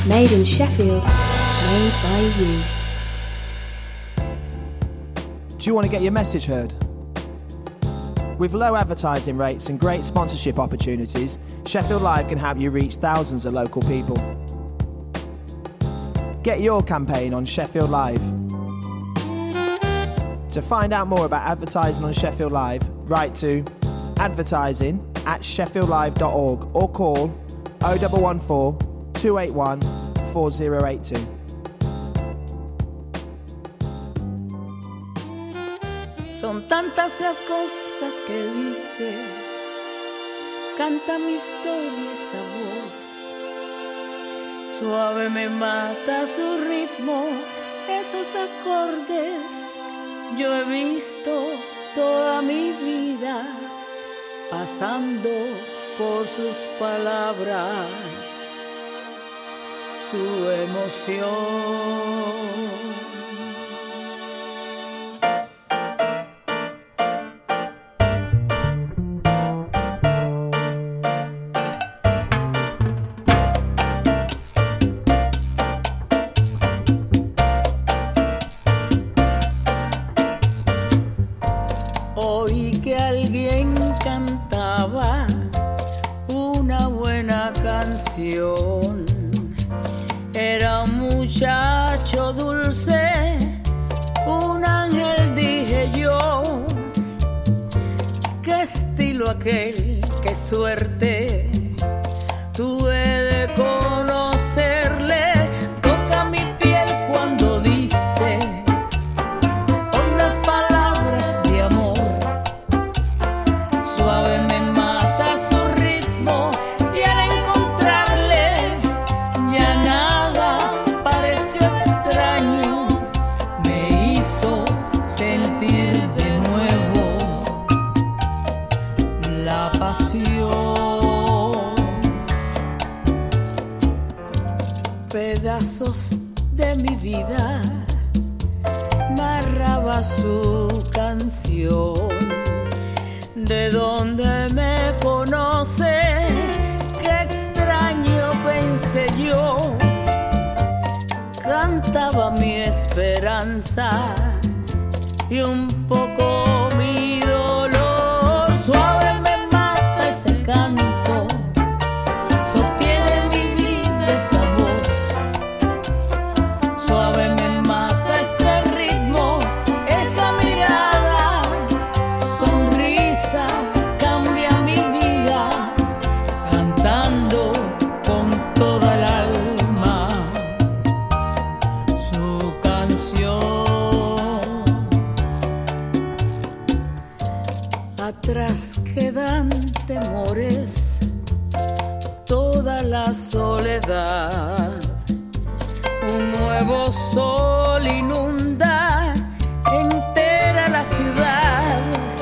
Made in Sheffield, made by you. Do you want to get your message heard? With low advertising rates and great sponsorship opportunities, Sheffield Live can help you reach thousands of local people. Get your campaign on Sheffield Live. To find out more about advertising on Sheffield Live, write to advertising@sheffieldlive.org or call 0114 281 4082. Son tantas las cosas que dice, canta mi historia esa voz. Suave me mata su ritmo, esos acordes. Yo he visto toda mi vida pasando por sus palabras, su emoción. Oí que alguien cantaba una buena canción. Era un muchacho dulce, un ángel, dije yo. Qué estilo aquel, qué suerte tuve de conocerle. Toca mi piel cuando dice hondas palabras de amor. Suave me mata su ritmo y al encontrarle ya nada pareció extraño. Me hizo sentir de nuevo la pasión. Pedazos de mi vida narraba su canción. ¿De dónde me conoce? Qué extraño, pensé yo. Cantaba mi esperanza y un poco mi dolor. Suave me mata ese canto, sostiene mi vida esa voz. Suave me mata este ritmo, esa mirada, sonrisa, cambia mi vida, cantando con toda el alma su canción. Atrás quedan temores, toda la soledad. Un nuevo sol inunda entera la ciudad.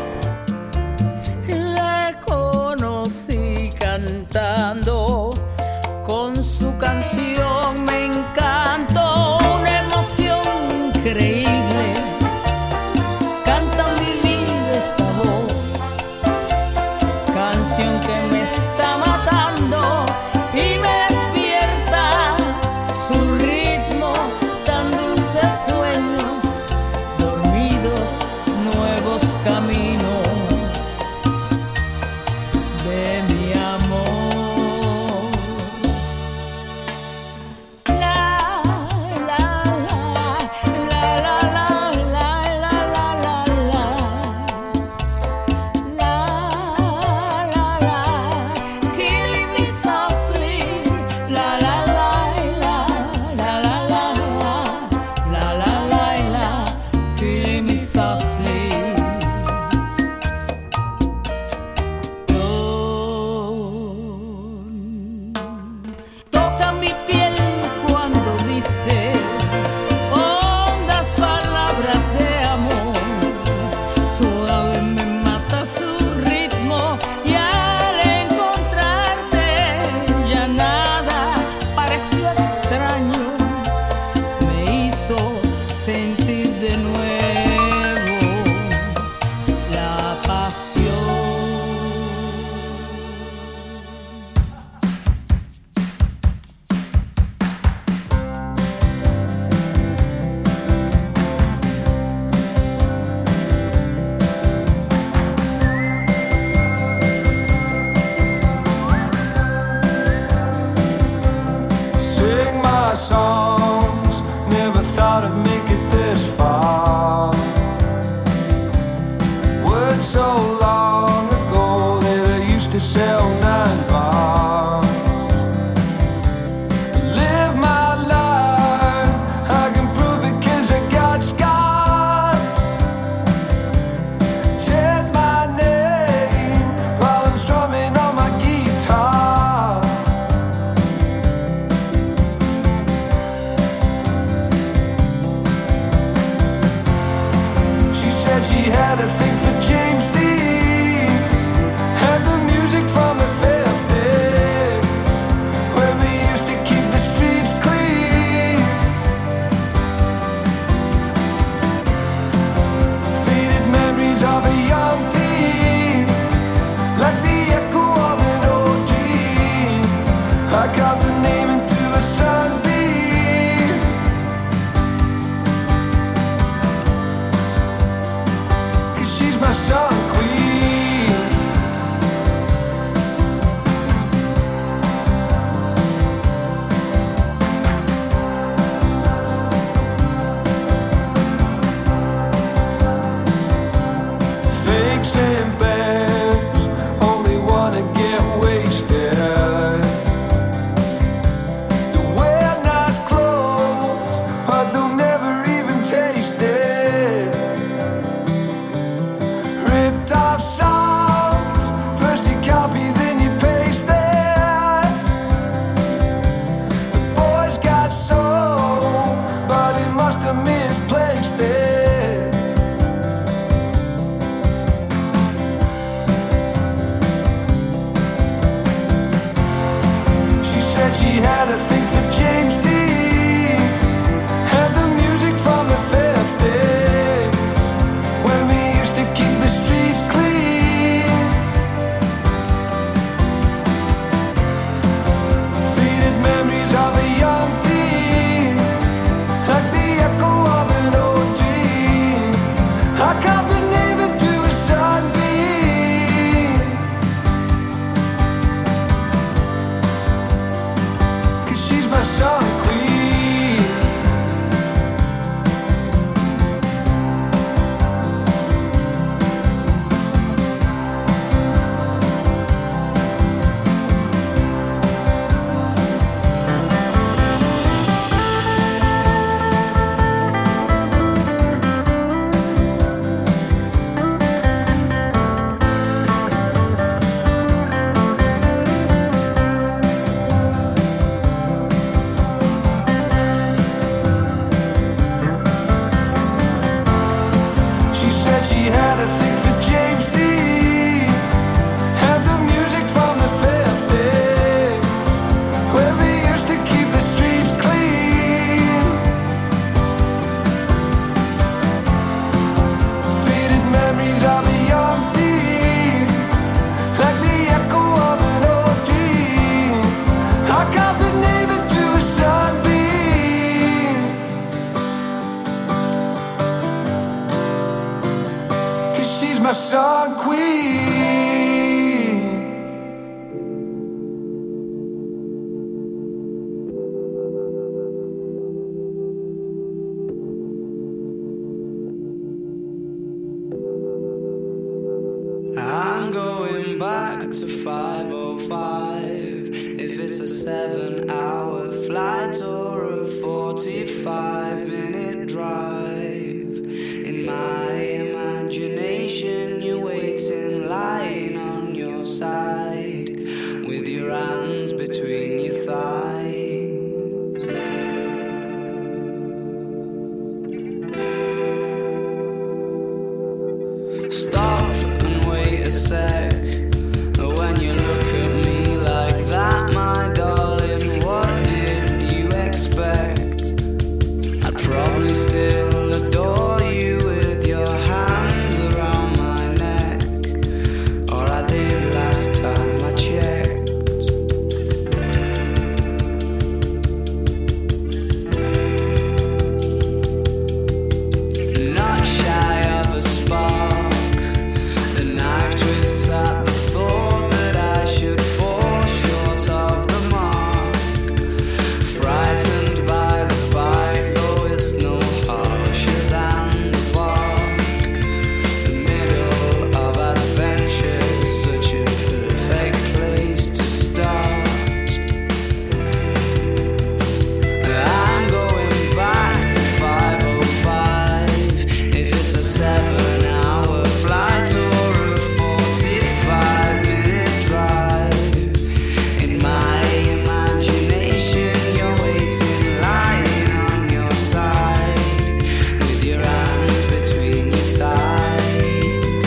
La conocí cantando, con su canción me encantó. Una emoción increíble, canta mi vida esa voz. Canción que me está matando y me despierta su ritmo, tan dulces sueños, dormidos, nuevos caminos de mi amor. back to 5:05. If it's a 7-hour flight or a 45-minute drive, in my imagination you're waiting, lying on your side, with your hands between your thighs. Stop and wait a sec. When you look at me like that, my darling, what did you expect? I'd probably still adore you with your hands around my neck, or I did last time I checked. Not shy of a spark, the knife twists at the thought that I should fall short of the mark. Frightened by the bite, though it's no harsher than the bark. The middle of adventure is such a perfect place to start. I'm going back to 5:05. If it's a 7-hour flight or a 45-minute drive, in my imagination you're waiting, lying on your side, with your hands between your thighs.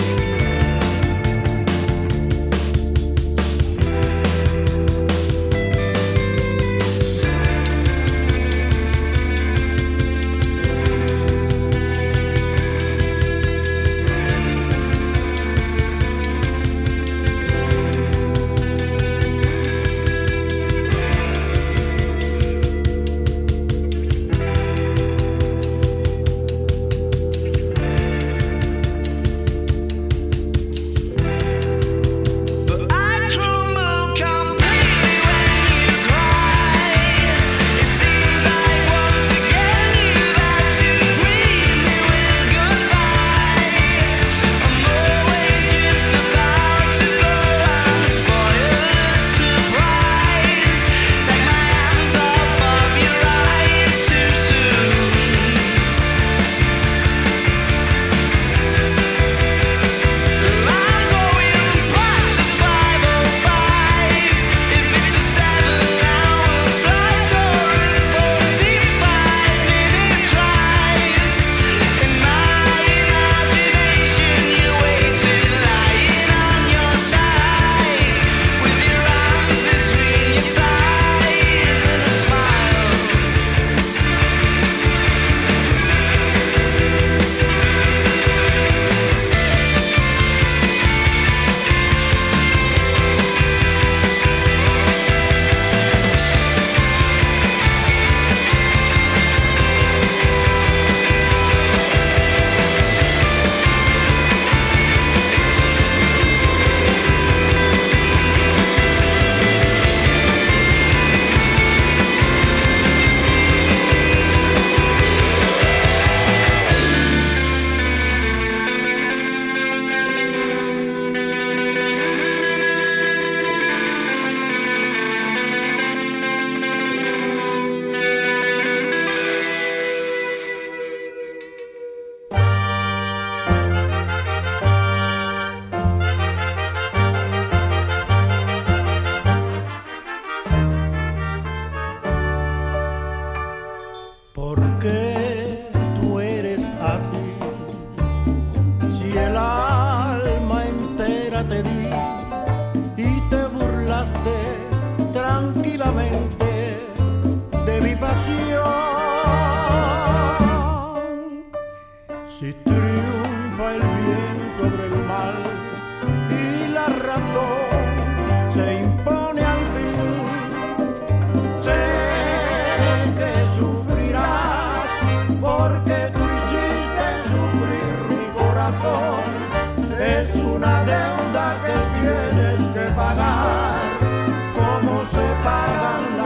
But I crumble completely when you cry. It seems like once again you've had to greet me with goodbye. I'm always just about to go and spoil the surprise. Take my hands off of your eyes too soon. I'm going back to 5:05. If it's a 7-hour flight or a 45-minute drive, in my imagination you're waiting, lying on your side, with your arms between your thighs and a smile. ¿Por qué tú eres así? Si el alma entera te di y te burlaste tranquilamente de mi pasión. Si triunfa el bien sobre el mal y la razón se impone al fin, sé que sufrirás porque tú hiciste sufrir mi corazón. Es una deuda que tienes que pagar, como se pagan las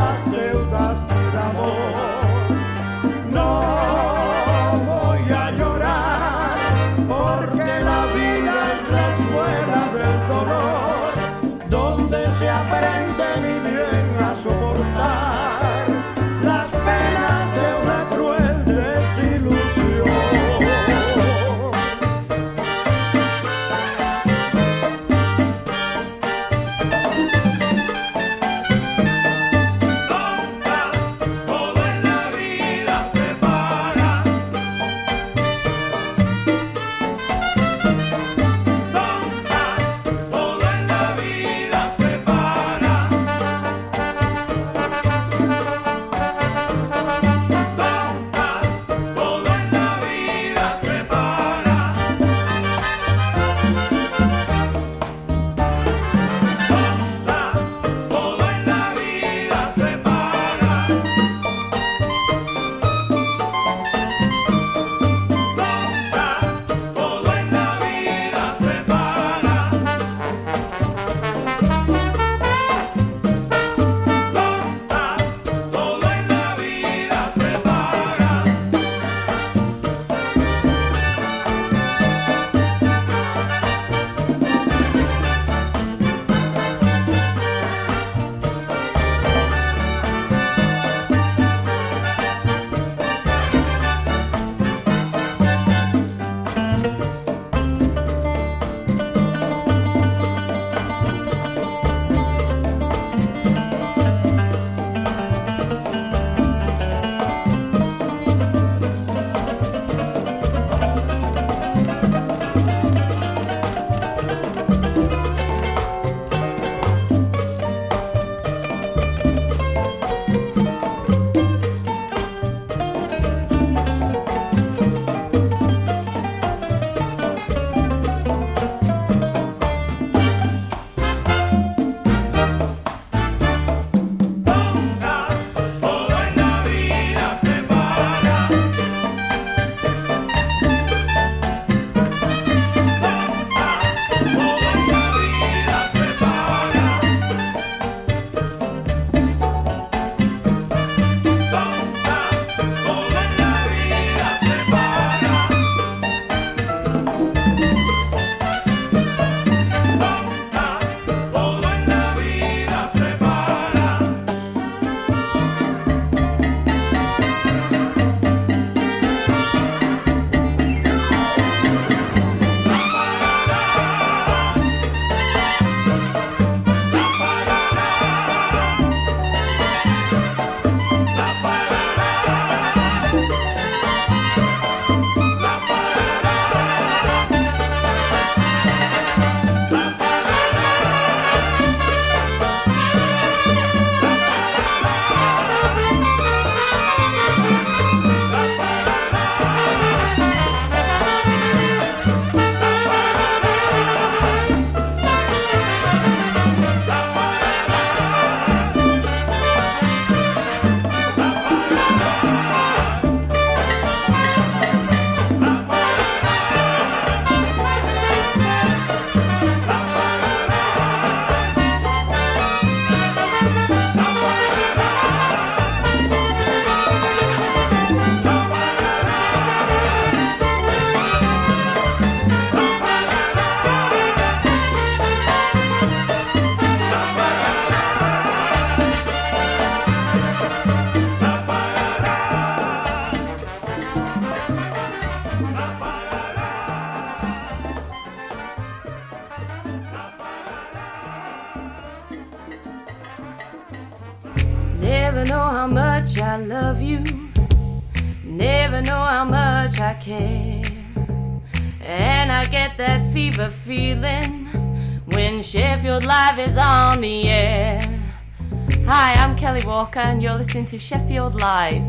Never know how much I love you. Never know how much I care. And I get that fever feeling when Sheffield Live is on the air. Hi, I'm Kelly Walker and you're listening to Sheffield Live.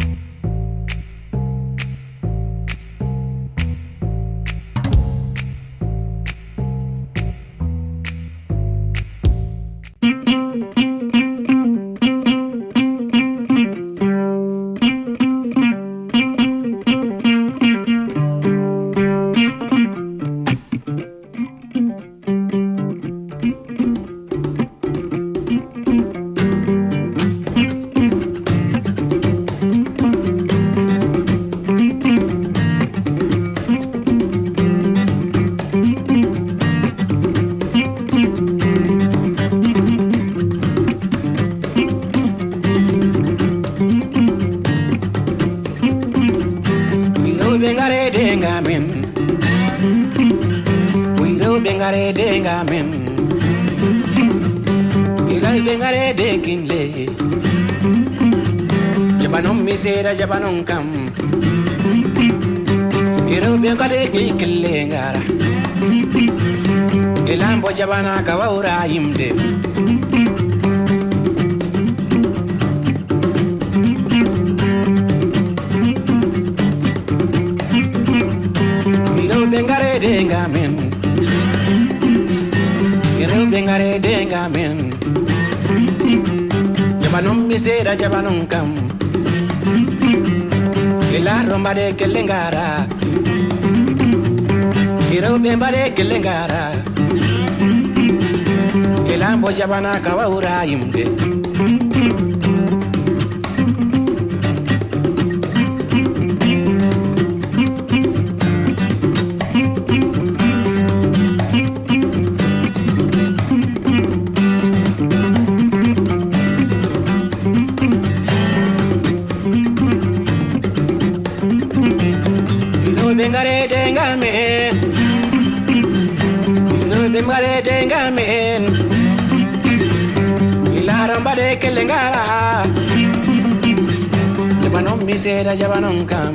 Jabanon kam iro be kale kilengara elambo jabana kawaura imde iro bengare dengamen jabanon misera jabanon kam la romba de kelengara iro bemba de kelengara elambo jabana kawaura imde Mare dengamen ilaramba de kelengara jabanon misera jabanon kam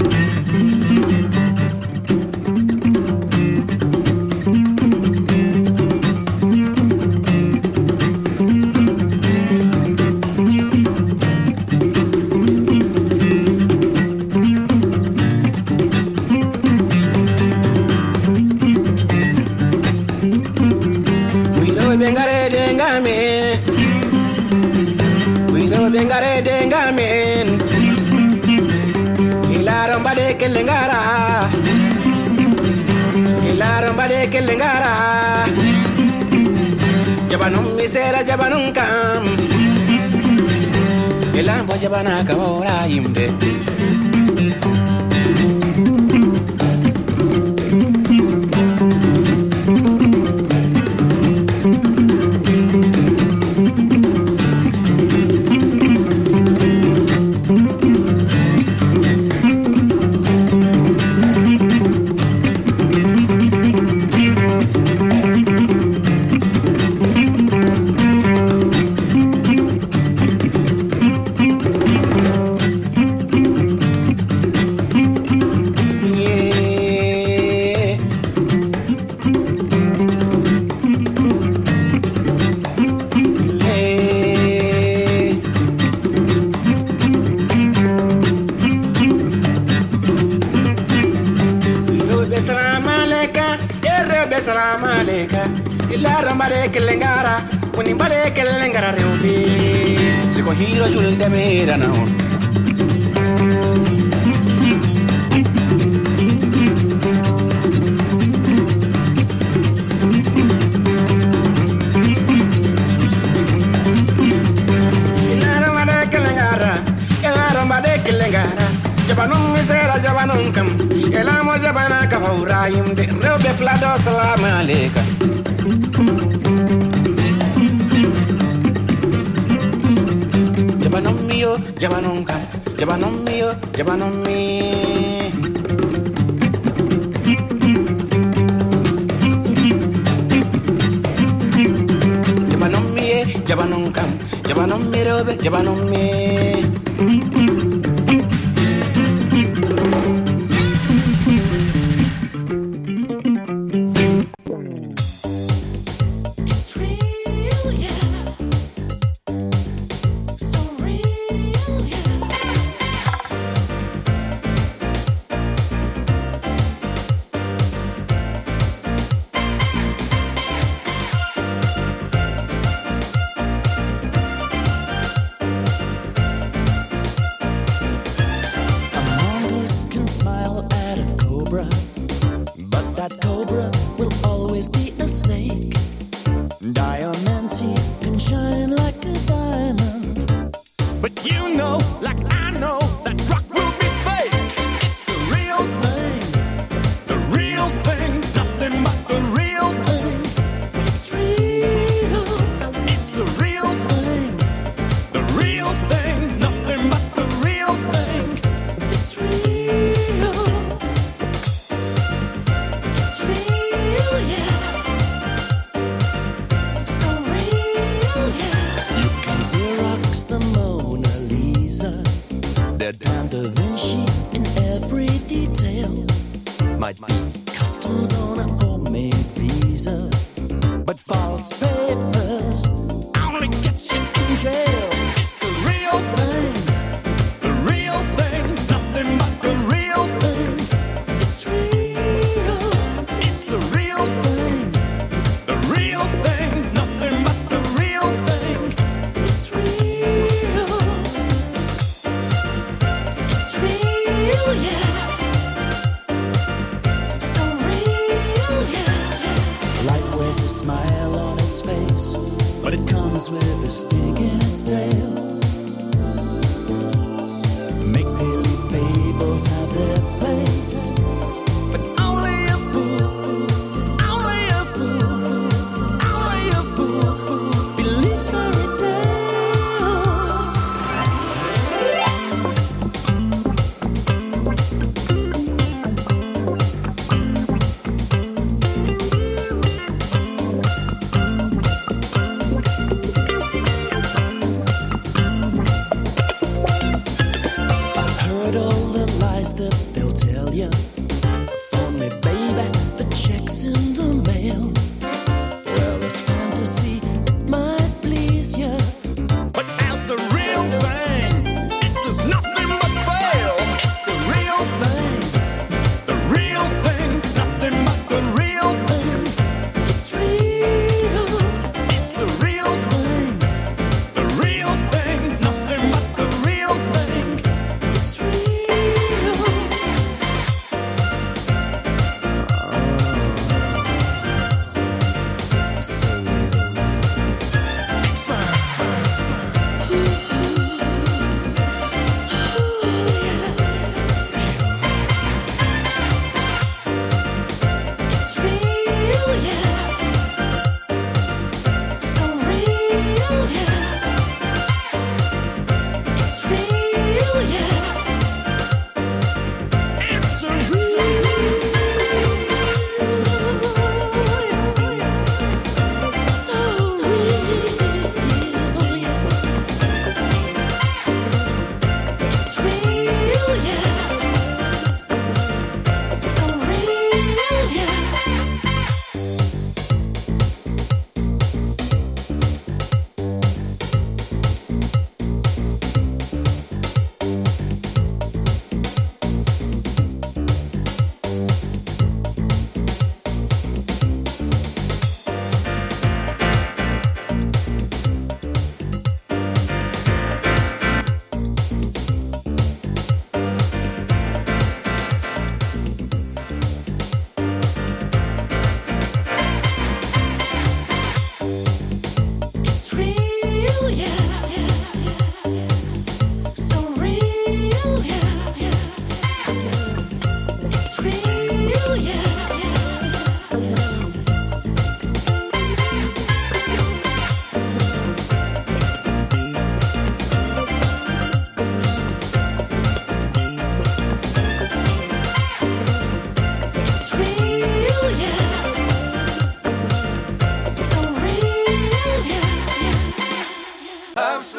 bengare dengamen ilaramba de kelengara jabanon misera jabanon kam elambo jabana kawaura imde kelengara kuni bare kelengara reubi siko hiro jul de mera na on ilara bare kelengara jabanon misera jabanon kam elamo jabana ka faurayim de reubi flado salam aleka Jabanon mio, jabanon kam, jabanon mio, jabanon mi. Jabanon mie, Jabanum me robe, jabanum me. Life wears a smile on its face.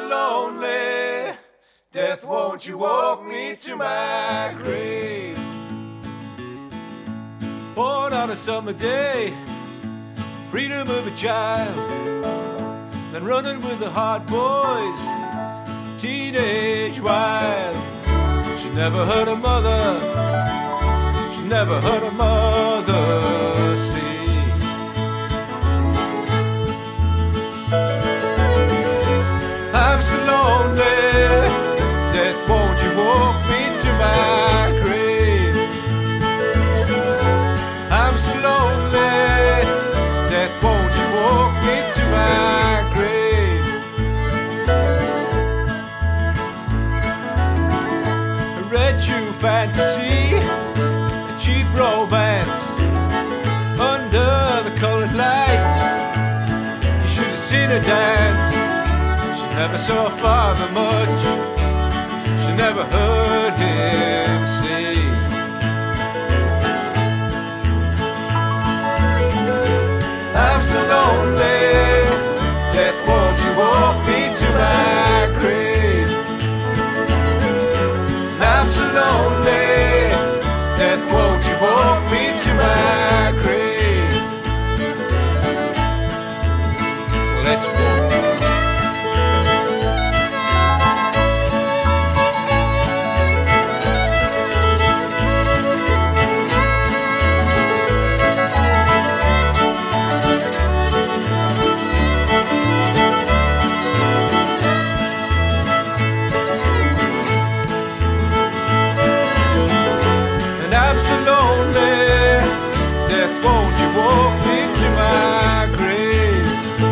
lonely. Death, won't you walk me to my grave? Born on a summer day, freedom of a child, then running with the hard boys, teenage wild. She never heard her mother, she never heard her mother sing. I'm so lonely, death, won't you walk me to my grave? I'm so lonely, death, won't you walk me to my grave? A red shoe fantasy, a cheap romance, under the colored lights. You should have seen her dance. She never saw her father much, she never heard him sing. I'm so lonely, death, won't you walk me to my grave? I'm so lonely, death, won't you walk me to my grave? So let's walk. Won't you walk me to my grave?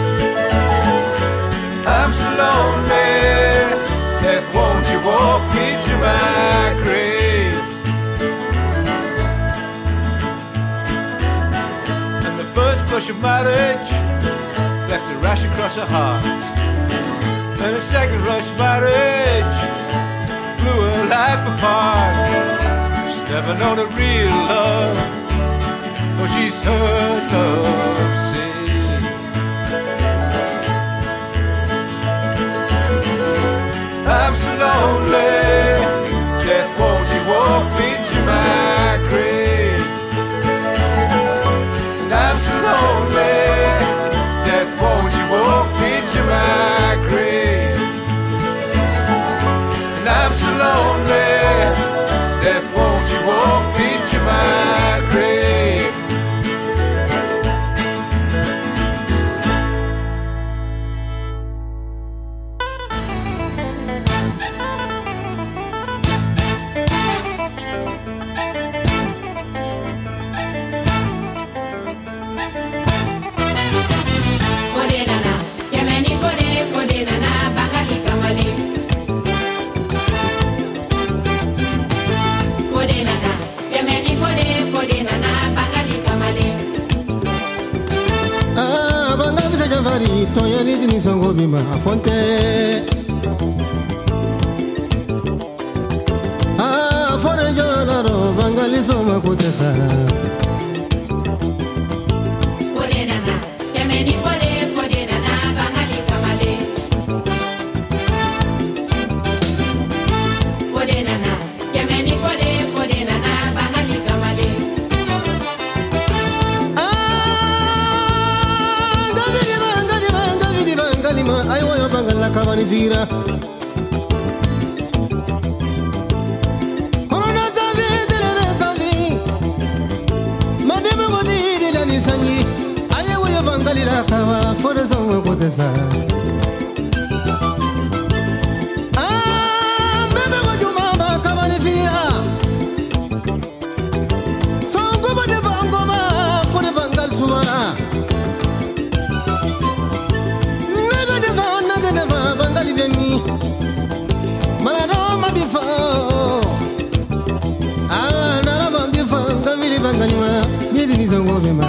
I'm so lonely, death, won't you walk me to my grave? And the first flush of marriage left a rash across her heart, and the second rush marriage blew her life apart. She's never known a real love, for she's heard love sing. I'm so lonely, death, won't you walk me to my grave? And I'm so lonely, death, won't you walk me to my grave? And I'm so lonely, death, won't you walk me to my grave? Tonya ni dini sango bima fonte. Fore jola ro bangali soma kutesa. Fode nana, kemeni fode nana bangali kamale. Fode nana, kemeni fode nana bangali kamale. Ay woyo bangala kabani vira. Corona savi deleve savi. Mabebe modi dilani sanyi. Ay woyo bangali la kawa fore songo kotesa. Bebe mojuma ba kabani vira. Songo bade bangoma fore bangal sumara. Bangali bienni, malado mabifo. Nara mabifo, kamili bangali ma, biedi ni zongo bima.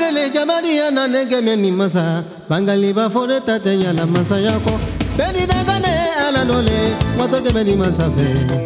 Bangalele Jamadia Nanegameni Masa, Bangaliba for the Tatayala Masayako, Benny Nagane Alanole, Matogameni Masafe.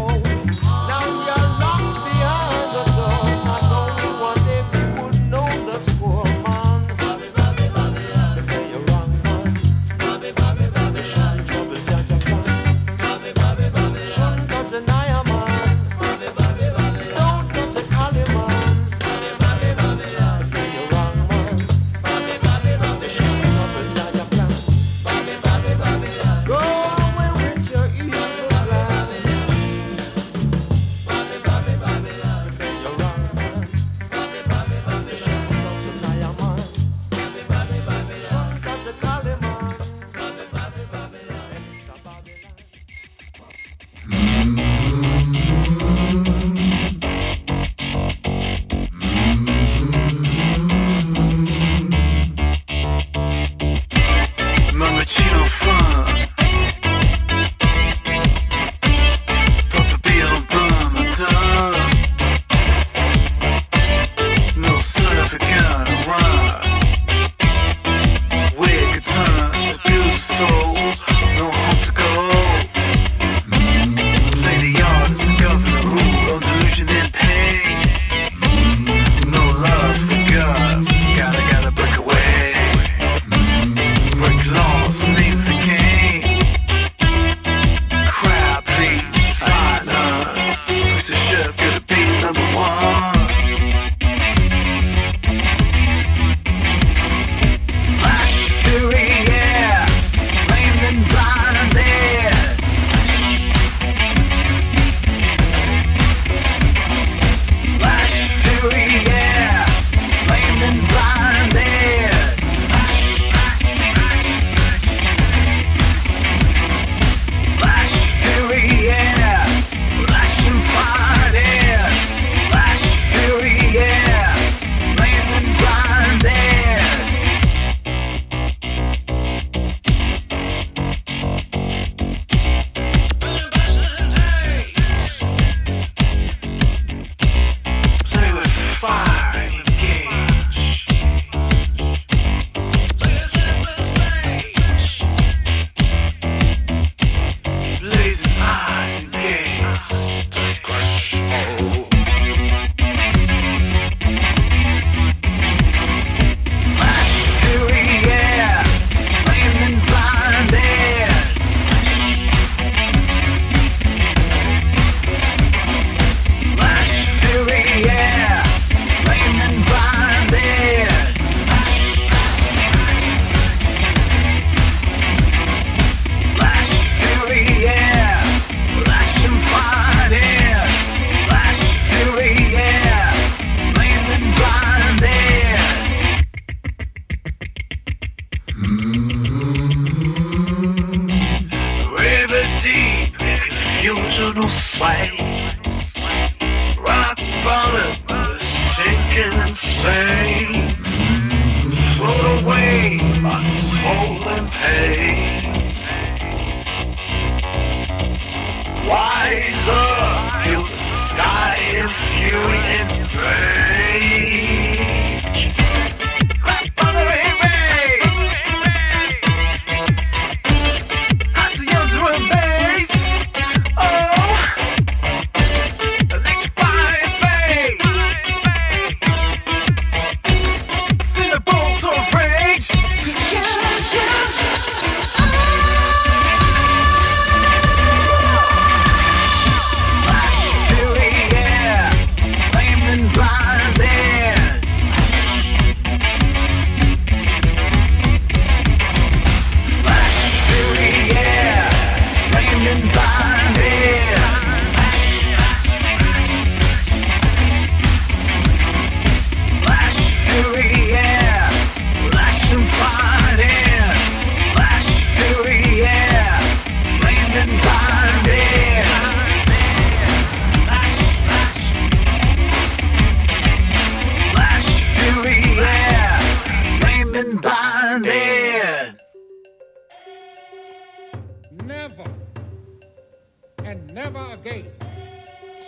Now you're locked behind the door. Not only one day we would know the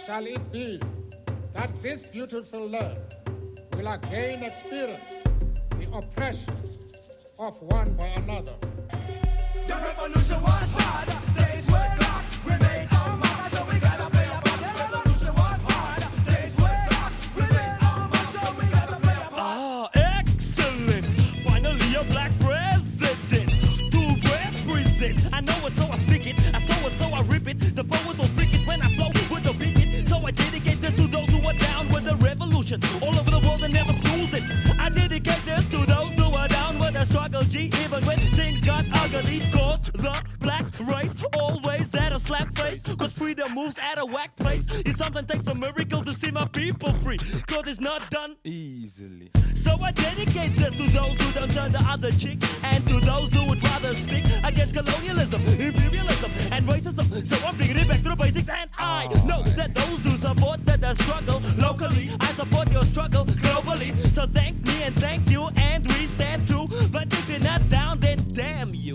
shall it be that this beautiful land will again experience the oppression of one by another. The revolution was hard, days were dark, we made our mark, so we gotta play a part. The revolution was hard, days were dark, we made our mark, so we gotta play a part. Ah, excellent! Finally a black president to represent. I know it, so I speak it. I saw it, so I rip it. The poet will freak it when I flow with the beat. So I dedicate this to those who are down with the revolution. All over the world and never schools it. I dedicate this to those who are down with the struggle, G. Even when things got ugly, cause the black race always at a slap face. Cause freedom moves at a whack place. It sometimes takes a miracle to see my people free. Cause it's not done easily. So I dedicate this to those who don't turn the other cheek. And to those who would rather speak against colonialism, imperialism, and racism. So I'm bringing it back to the basics. And I know that those who support the struggle locally, I support your struggle globally. So thank me and thank you, and we stand true. But if you're not down, then damn you.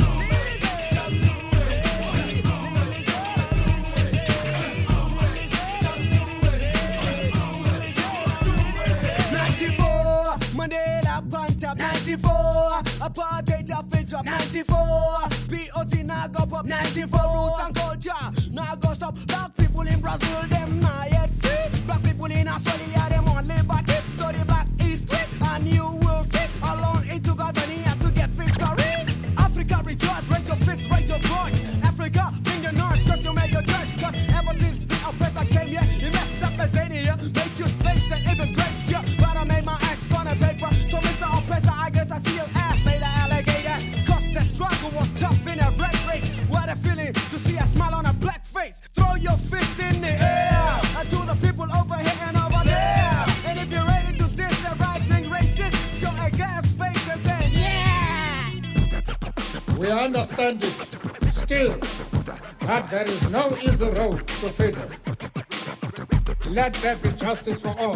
94, apartheid up and drop 94, POC now go up 94, roots and culture now go stop. Black people in Brazil, them not yet free. Black people in Australia, them on liberty. Study black history and you will see. Alone it took Tanzania to get victory. Africa rejoice, raise your fist, raise your voice. Africa, bring your north, cause you made your choice. Cause ever since the oppressor came here, he messed up Tanzania, made you slaves and even raped you. But I made my acts on a paper, so Mr. Oppressor, I guess I see your ass made an alligator. Cause the struggle was tough in a red race. What a feeling to see a smile on a black face. Throw your fist in the air, and to the people over here and over there. And if you're ready to diss a right-wing racist, show a gas face and say, yeah! We understand it still that there is no easy road to freedom. Let there be justice for all.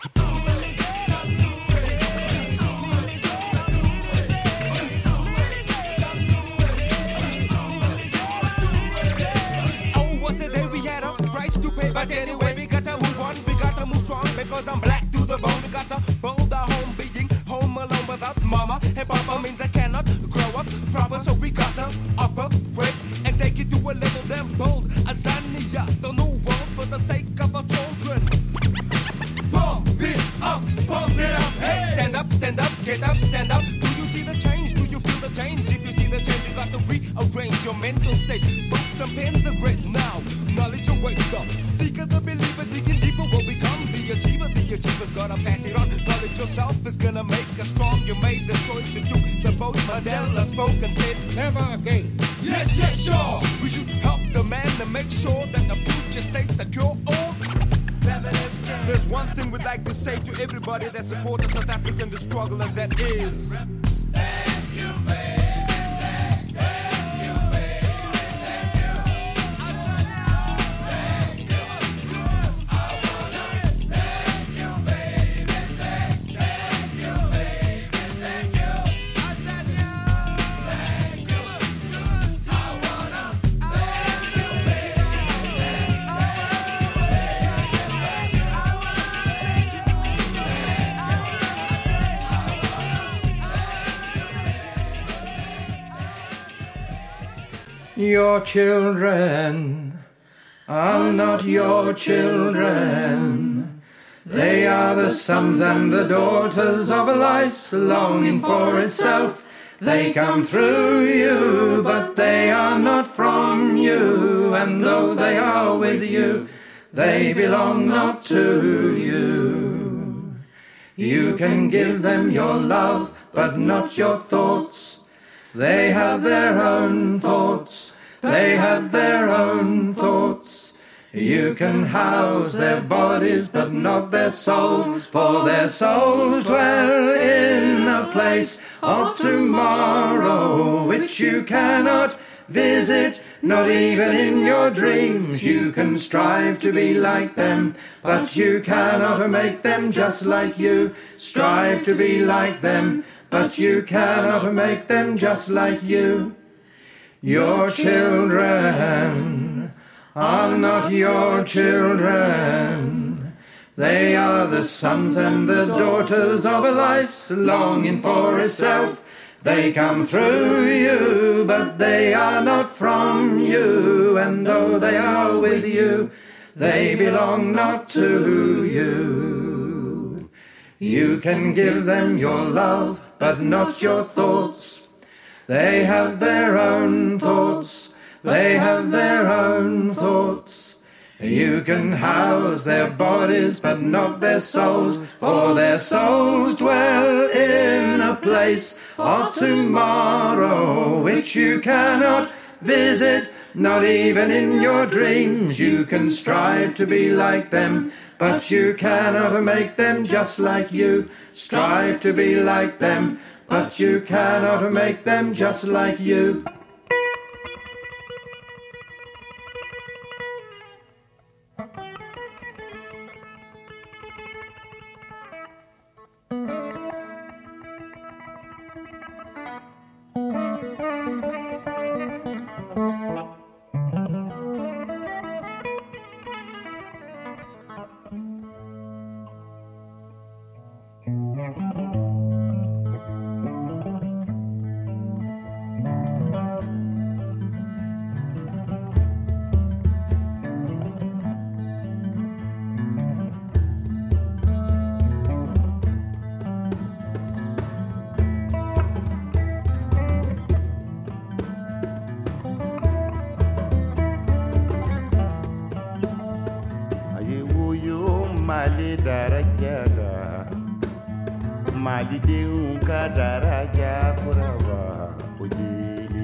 But anyway, we gotta move on, we gotta move strong, because I'm black to the bone. We gotta build a home, being home alone without mama and papa means I cannot grow up proper. So we gotta operate and take it to a level damn bold. Azania, the new world for the sake of our children. Pump it up, hey! Stand up, get up, stand up. Do you see the change? Do you feel the change? If you see the change, you got to rearrange your mental state. Books and pens are great now. Knowledge awaits up. Seeker the believer, digging deeper will become the achiever. The achiever's gotta pass it on. Knowledge yourself is gonna make us strong. You made the choice to do the vote. Mandela spoke and said, never again. Yes, sure. We should help the man to make sure that the future stays secure. Oh, there's one thing we'd like to say to everybody that supports South Africa in the struggle, and that is thank you, baby. Your children are not your children. They are the sons and the daughters of a life's longing for itself. They come through you, but they are not from you. And though they are with you, they belong not to you. You can give them your love, but not your thoughts. They have their own thoughts. They have their own thoughts. You can house their bodies, but not their souls, for their souls dwell in a place of tomorrow, which you cannot visit, not even in your dreams. You can strive to be like them, but you cannot make them just like you. Strive to be like them, but you cannot make them just like you. Your children are not your children. They are the sons and the daughters of a life's longing for itself. They come through you, but they are not from you. And though they are with you, they belong not to you. You can give them your love, but not your thoughts. They have their own thoughts. They have their own thoughts. You can house their bodies, but not their souls, for their souls dwell in a place of tomorrow which you cannot visit, not even in your dreams. You can strive to be like them, but you cannot make them just like you. Strive to be like them, but you cannot make them just like you. Mali darajada, Mali deunka daraja kuraba ojili.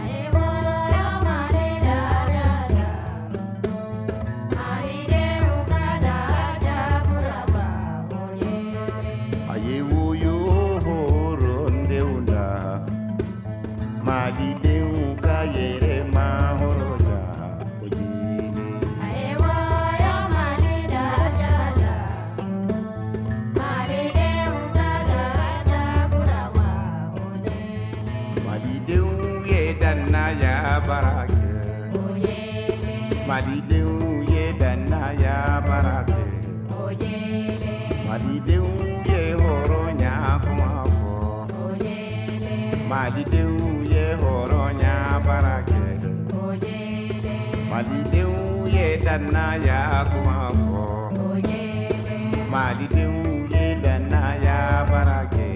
Ayewo horon deuna, Mali deunka yere mahoroja ojili. Ya barake, Madideu ye dana ya barake, Madideu ye horonya kumafo, Madideu ye horonya barake, Madideu ye dana ya kumafo, Madideu ye dana ya barake,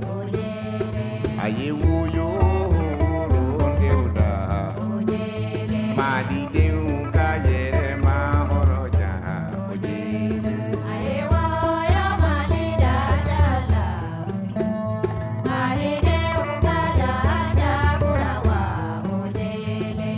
ayewu yo. Madi deu ka yere mahoroja ojili. Ayewa ya mali da jala, mali deu ka daraja kurawa ojili.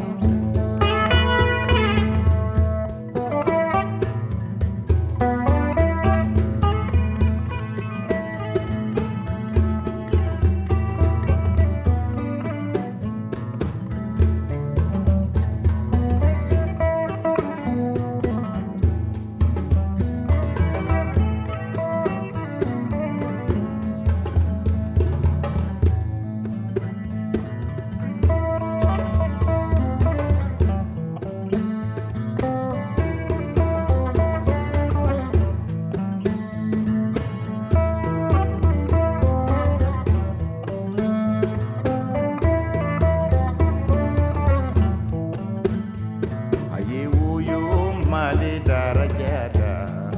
Mali darajada,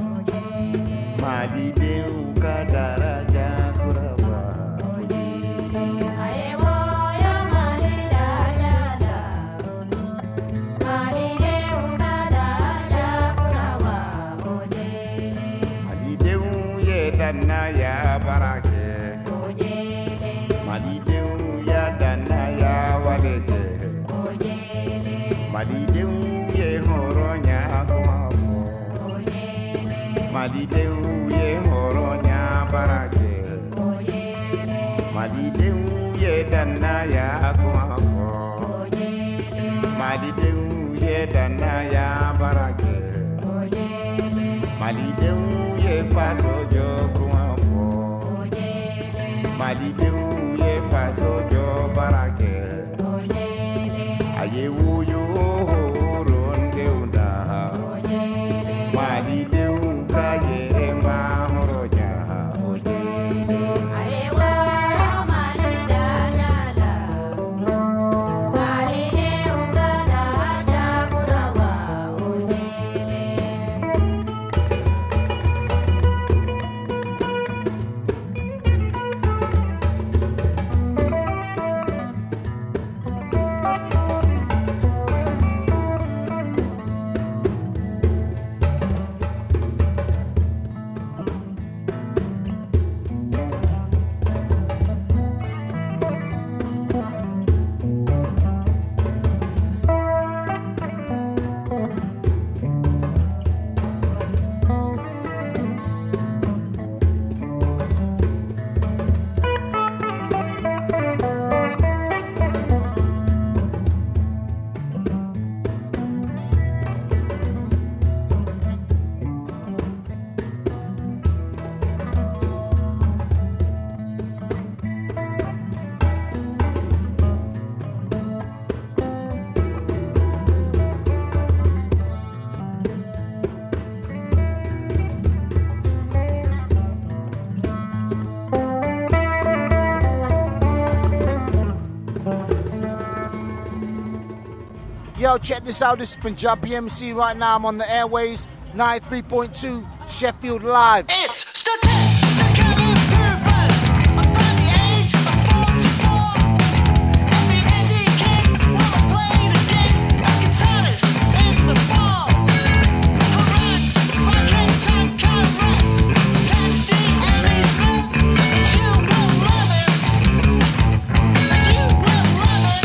Mali deuka daraja kuraba. Ayewo ya Mali darajada, Mali deuka daraja kuraba. Mali deu ye dana ya barake, Mali deu ya dana ya waleke, Mali deu ye horonya kumafo, Mali deu ye horonya barake, Mali deu ye dana ya kumafo, Mali deu ye dana ya barake, Mali deu ye faso jo kumafo, Mali deu ye faso jo barake, ayewu yo horon Malideu kayere mahoroja ojele. Aewa malida dala, malide ugada jagurawa ojele. Yo, check this out. This is Punjabi MC. Right now I'm on the airwaves, 93.2 Sheffield Live. It's statistically proven by the age of 44. Every Eddie King will have played a gig as guitarist in the fall. Correct, backing time caress, tasty Emmy Smith. You will love it. You will love it.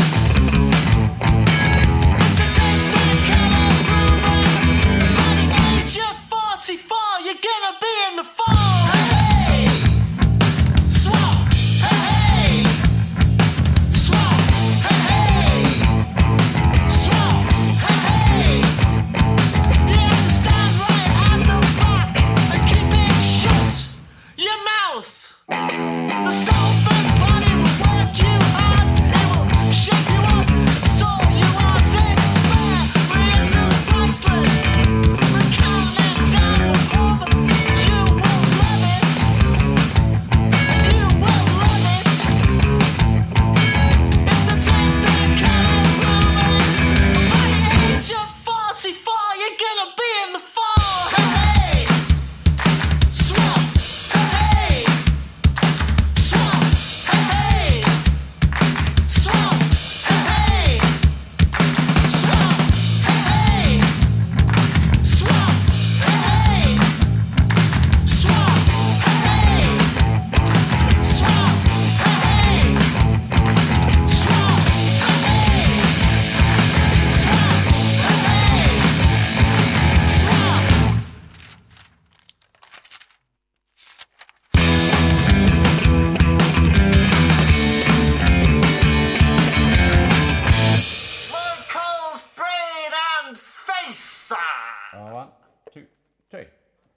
You're 44, you're gonna be in the fall. Hey, swap. Hey, swap. Hey, swap. Hey, you have to stand right at the back and keep it shut. Your mouth. The soul-fed body will work you hard. It will shape you up, sort you out, expand. Reenters priceless. One, two, three.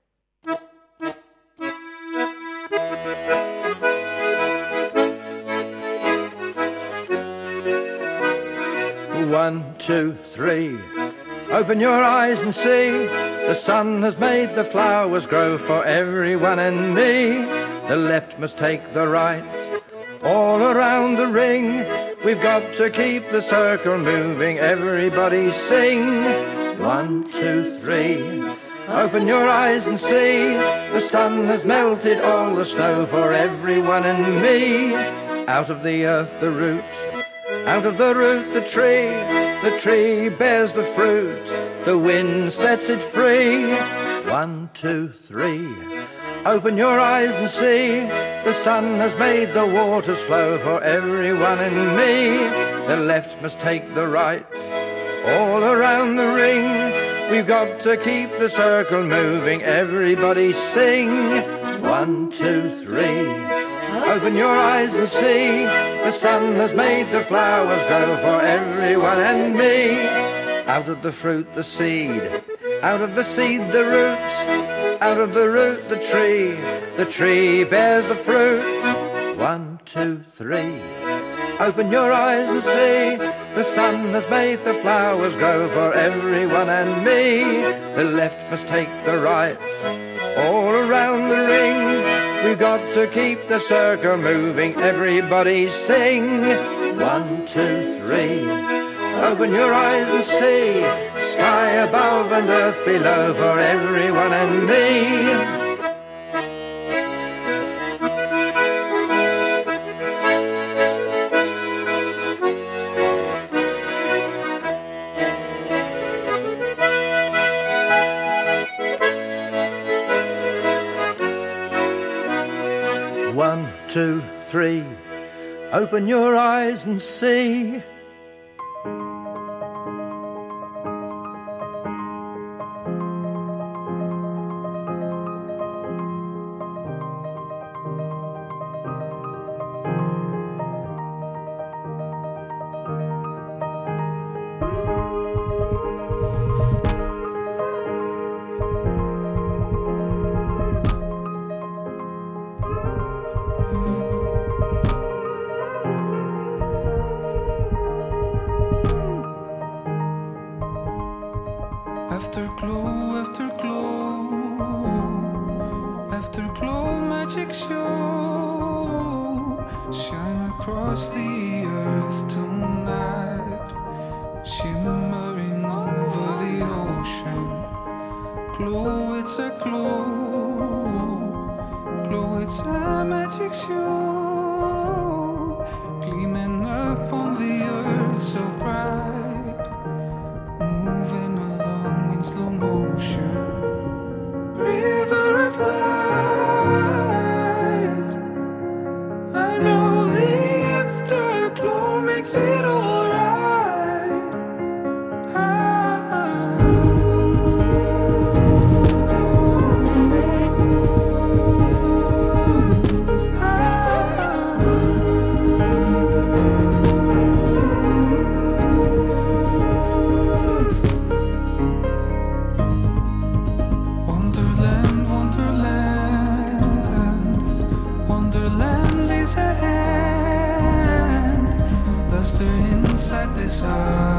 One, two, three. Open your eyes and see. The sun has made the flowers grow for everyone and me. The left must take the right. All around the ring, we've got to keep the circle moving. Everybody sing. 1, 2, 3. Open your eyes and see. The sun has melted all the snow for everyone and me. Out of the earth the root, out of the root the tree bears the fruit, the wind sets it free. 1, 2, 3. Open your eyes and see. The sun has made the waters flow for everyone and me. The left must take the right. All around the ring, we've got to keep the circle moving. Everybody sing. 1, 2, 3. Open your eyes and see. The sun has made the flowers grow for everyone and me. Out of the fruit the seed, out of the seed the root, out of the root the tree bears the fruit. 1, 2, 3. Open your eyes and see, the sun has made the flowers grow for everyone and me. The left must take the right, all around the ring. We've got to keep the circle moving, everybody sing. 1, 2, 3. Open your eyes and see, sky above and earth below for everyone and me. 1, 2, 3. Open your eyes and see. Afterglow magic show, shine across the earth tonight, shimmering over the ocean. Glow, it's a glow, glow, it's a magic show, gleaming up on the earth so bright, moving along in slow motion. River of light, I know the afterglow makes it alright. Inside this heart.